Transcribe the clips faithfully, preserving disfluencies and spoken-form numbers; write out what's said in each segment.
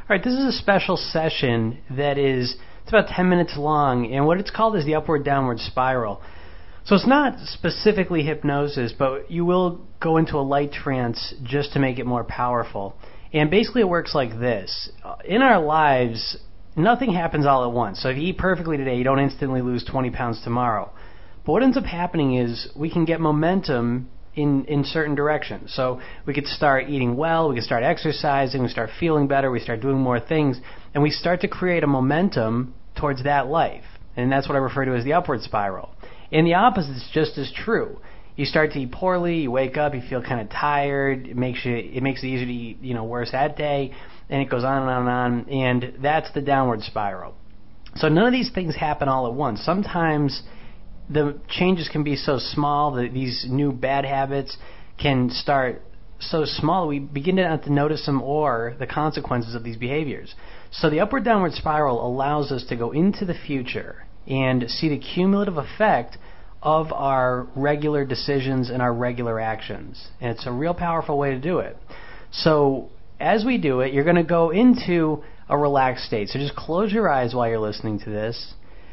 All right, this is a special session that is, it's about ten minutes long, and what it's called is the upward downward spiral. So it's not specifically hypnosis, but you will go into a light trance just to make it more powerful. And basically it works like this. In our lives, nothing happens all at once. So if you eat perfectly today, you don't instantly lose twenty pounds tomorrow. But what ends up happening is we can get momentum in, in certain directions. So we could start eating well, we could start exercising, we start feeling better, we start doing more things, and we start to create a momentum towards that life. And that's what I refer to as the upward spiral. And the opposite is just as true. You start to eat poorly, you wake up, you feel kind of tired, it makes you it makes it easier to eat, you know, worse that day, and it goes on and on and on, and that's the downward spiral. So none of these things happen all at once. Sometimes the changes can be so small that these new bad habits can start so small that we begin to have to notice them or the consequences of these behaviors. So the upward downward spiral allows us to go into the future and see the cumulative effect of our regular decisions and our regular actions. And it's a real powerful way to do it. So as we do it, you're going to go into a relaxed state. So just close your eyes while you're listening to this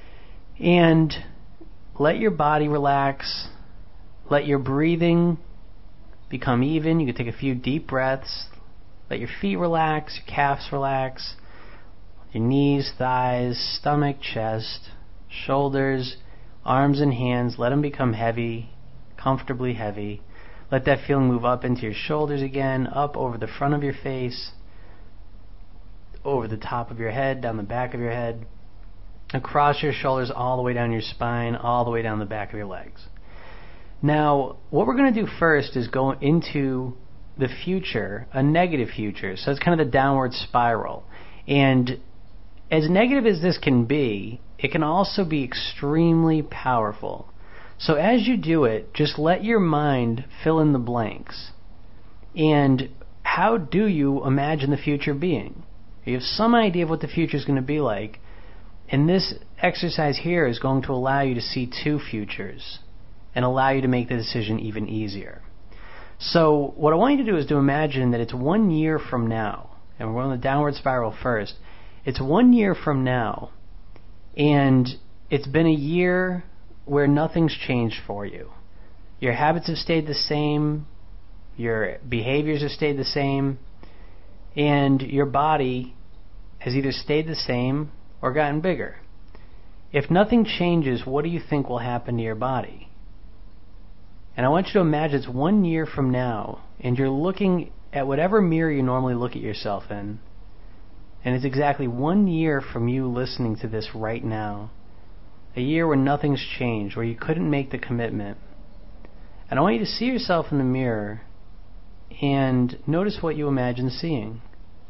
and let your body relax. Let your breathing become even. You can take a few deep breaths. Let your feet relax, your calves relax, your knees, thighs, stomach, chest, shoulders, arms and hands. Let them become heavy, comfortably heavy. Let that feeling move up into your shoulders again, up over the front of your face, over the top of your head, down the back of your head, across your shoulders, all the way down your spine, all the way down the back of your legs. Now, what we're going to do first is go into the future, a negative future. So it's kind of the downward spiral. And as negative as this can be, it can also be extremely powerful. So as you do it, just let your mind fill in the blanks. And how do you imagine the future being? You have some idea of what the future is going to be like. And this exercise here is going to allow you to see two futures and allow you to make the decision even easier. So what I want you to do is to imagine that it's one year from now, and we're on the downward spiral first. It's one year from now, and it's been a year where nothing's changed for you. Your habits have stayed the same, your behaviors have stayed the same, and your body has either stayed the same or gotten bigger. If nothing changes, what do you think will happen to your body? And I want you to imagine it's one year from now, and you're looking at whatever mirror you normally look at yourself in, and it's exactly one year from you listening to this right now. A year where nothing's changed, where you couldn't make the commitment. And I want you to see yourself in the mirror and notice what you imagine seeing.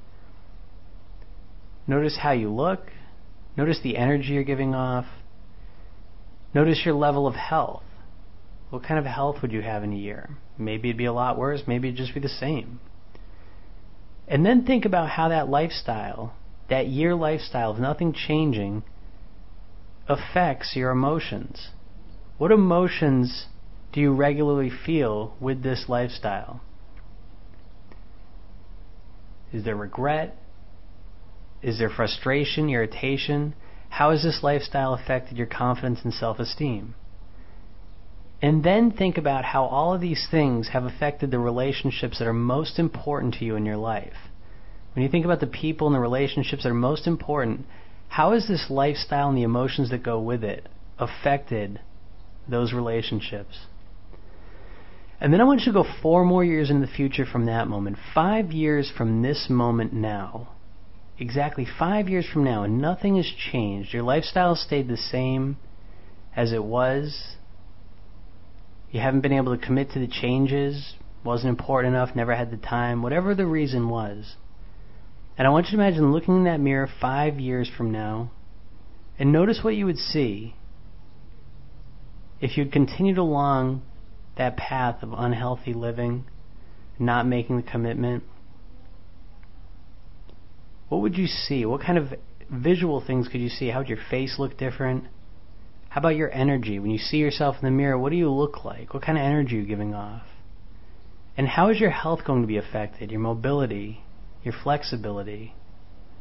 Notice how you look. Notice the energy you're giving off. Notice your level of health. What kind of health would you have in a year? Maybe it'd be a lot worse. Maybe it'd just be the same. And then think about how that lifestyle, that year lifestyle of nothing changing, affects your emotions. What emotions do you regularly feel with this lifestyle? Is there regret? Is there frustration, irritation? How has this lifestyle affected your confidence and self-esteem? And then think about how all of these things have affected the relationships that are most important to you in your life. When you think about the people and the relationships that are most important, how has this lifestyle and the emotions that go with it affected those relationships? And then I want you to go four more years in the future from that moment. Five years from this moment now. Exactly five years from now, and nothing has changed. Your lifestyle stayed the same as it was. You haven't been able to commit to the changes, wasn't important enough, never had the time, whatever the reason was. And I want you to imagine looking in that mirror five years from now and notice what you would see if you'd continued along that path of unhealthy living, not making the commitment. What would you see? What kind of visual things could you see? How would your face look different? How about your energy? When you see yourself in the mirror, what do you look like? What kind of energy are you giving off? And how is your health going to be affected? Your mobility, your flexibility,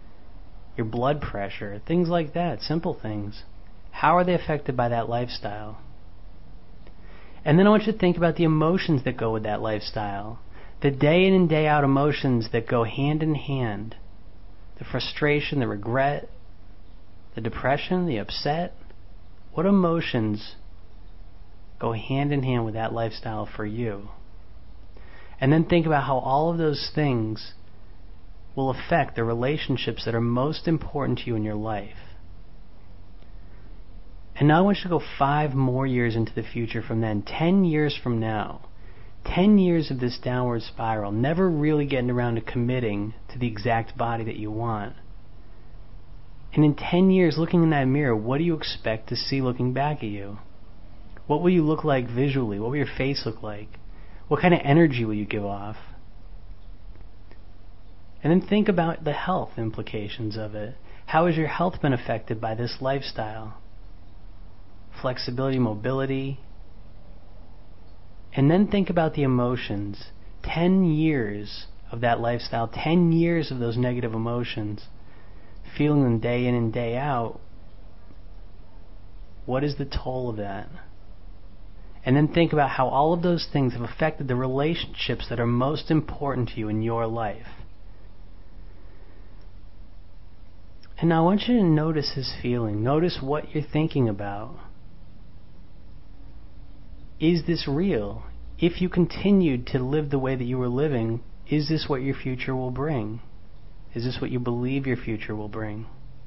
your blood pressure, things like that, simple things. How are they affected by that lifestyle? And then I want you to think about the emotions that go with that lifestyle. The day in and day out emotions that go hand in hand. The frustration, the regret, the depression, the upset. What emotions go hand in hand with that lifestyle for you? And then think about how all of those things will affect the relationships that are most important to you in your life. And now I want you to go five more years into the future from then. Ten years from now. Ten years of this downward spiral. Never really getting around to committing to the exact body that you want. And in ten years, looking in that mirror, what do you expect to see looking back at you? What will you look like visually? What will your face look like? What kind of energy will you give off? And then think about the health implications of it. How has your health been affected by this lifestyle? Flexibility, mobility. And then think about the emotions. Ten years of that lifestyle, ten years of those negative emotions, feeling them day in and day out. What is the toll of that? And then think about how all of those things have affected the relationships that are most important to you in your life. And now I want you to notice his feeling. Notice what you're thinking about. Is this real? If you continued to live the way that you were living, is this what your future will bring? Is this what you believe your future will bring?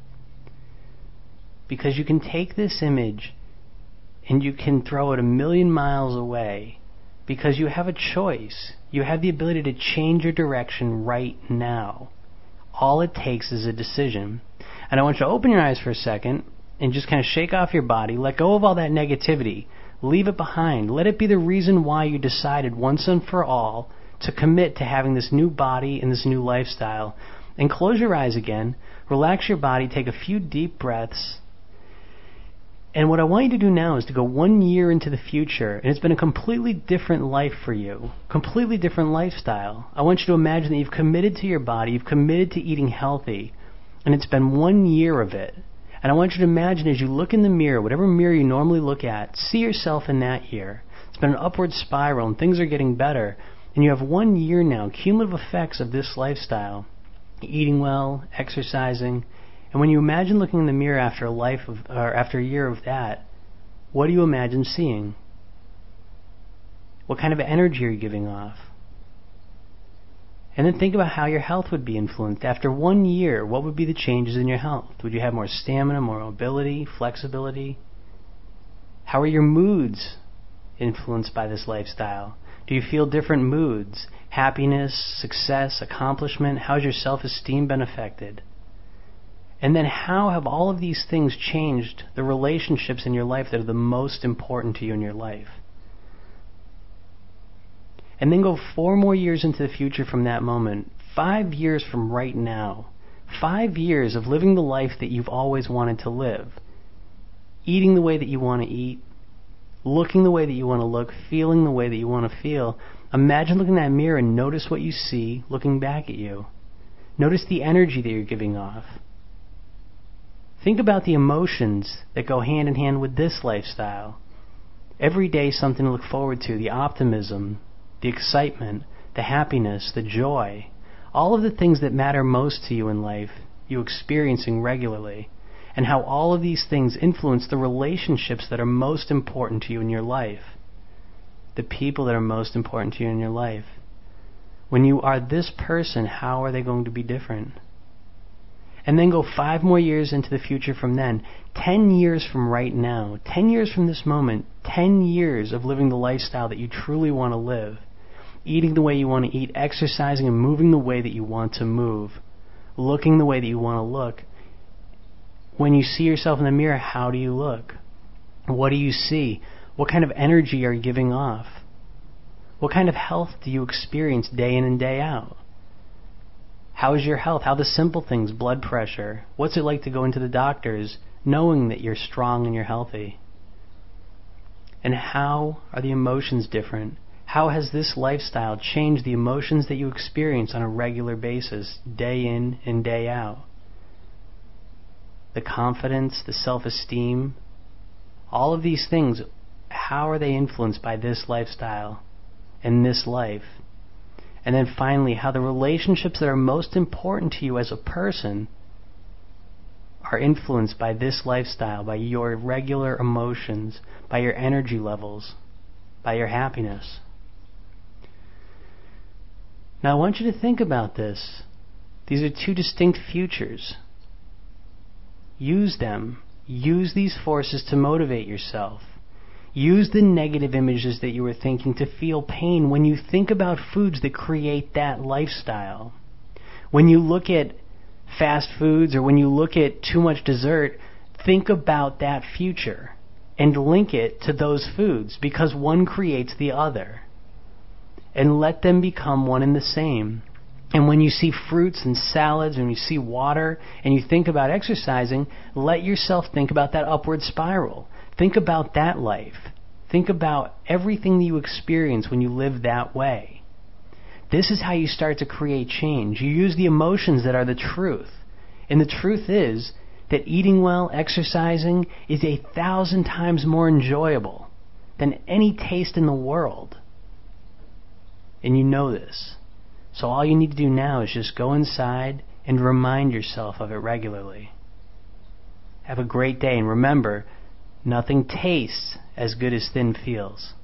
Because you can take this image and you can throw it a million miles away, because you have a choice. You have the ability to change your direction right now. All it takes is a decision. And I want you to open your eyes for a second and just kind of shake off your body, let go of all that negativity. Leave it behind. Let it be the reason why you decided once and for all to commit to having this new body and this new lifestyle. And close your eyes again. Relax your body. Take a few deep breaths. And what I want you to do now is to go one year into the future, and it's been a completely different life for you. Completely different lifestyle. I want you to imagine that you've committed to your body. You've committed to eating healthy. And it's been one year of it. And I want you to imagine as you look in the mirror, whatever mirror you normally look at, see yourself in that year. It's been an upward spiral and things are getting better. And you have one year now, cumulative effects of this lifestyle. Eating well, exercising. And when you imagine looking in the mirror after a life of, or after a year of that, what do you imagine seeing? What kind of energy are you giving off? And then think about how your health would be influenced. After one year, what would be the changes in your health? Would you have more stamina, more mobility, flexibility? How are your moods influenced by this lifestyle? Do you feel different moods? Happiness, success, accomplishment? How has your self-esteem been affected? And then how have all of these things changed the relationships in your life that are the most important to you in your life? And then go four more years into the future from that moment. Five years from right now. Five years of living the life that you've always wanted to live. Eating the way that you want to eat. Looking the way that you want to look. Feeling the way that you want to feel. Imagine looking in that mirror and notice what you see looking back at you. Notice the energy that you're giving off. Think about the emotions that go hand in hand with this lifestyle. Every day something to look forward to. The optimism, the excitement, the happiness, the joy. All of the things that matter most to you in life, you experiencing regularly. And how all of these things influence the relationships that are most important to you in your life. The people that are most important to you in your life. When you are this person, how are they going to be different? And then go five more years into the future from then. Ten years from right now. Ten years from this moment. Ten years of living the lifestyle that you truly want to live. Eating the way you want to eat. Exercising and moving the way that you want to move. Looking the way that you want to look. When you see yourself in the mirror, how do you look? What do you see? What kind of energy are you giving off? What kind of health do you experience day in and day out? How is your health? How are the simple things? Blood pressure. What's it like to go into the doctors knowing that you're strong and you're healthy? And how are the emotions different? How has this lifestyle changed the emotions that you experience on a regular basis, day in and day out? the confidence, the self-esteem, all of these things, how are they influenced by this lifestyle and this life? And then finally, how the relationships that are most important to you as a person are influenced by this lifestyle, by your regular emotions, by your energy levels, by your happiness. Now I want you to think about this. These are two distinct futures. Use them. Use these forces to motivate yourself. Use the negative images that you were thinking to feel pain when you think about foods that create that lifestyle. When you look at fast foods or when you look at too much dessert, think about that future and link it to those foods, because one creates the other. And let them become one and the same. And when you see fruits and salads, when you see water, and you think about exercising, let yourself think about that upward spiral. Think about that life. Think about everything that you experience when you live that way. This is how you start to create change. You use the emotions that are the truth. And the truth is that eating well, exercising, is a thousand times more enjoyable than any taste in the world. And you know this. So all you need to do now is just go inside and remind yourself of it regularly. Have a great day, and remember, nothing tastes as good as thin feels.